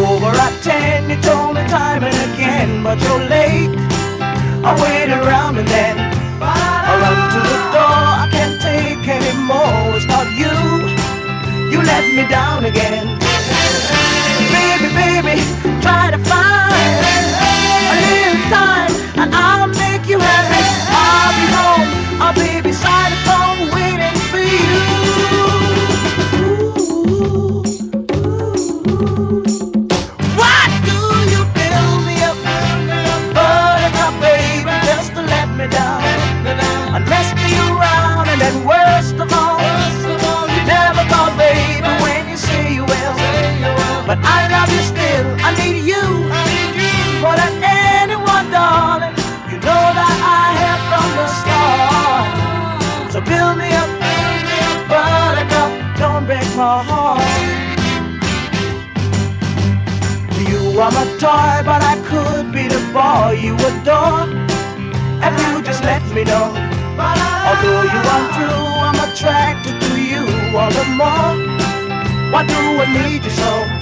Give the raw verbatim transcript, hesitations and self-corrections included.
over at ten, you told me time and again, but you're late. I wait around and then I run to the door. I can't take anymore. It's not you. You let me down again. Baby, baby, try to find a little time and I'll make you happy. I'll be home, I'll be beside the phone waiting for you. Why do you build me up, buttercup, baby, just to let me down? And mess me around, and then worst of all, you never call, baby, when you say you will. But I love you still, I need you more than anyone, darling. You know that I have from the start. So build me up, buttercup, don't break my heart. You are my toy, but I could be the boy you adore if you just let me know. Although you are true, I'm attracted to you all the more. Why do I need you so?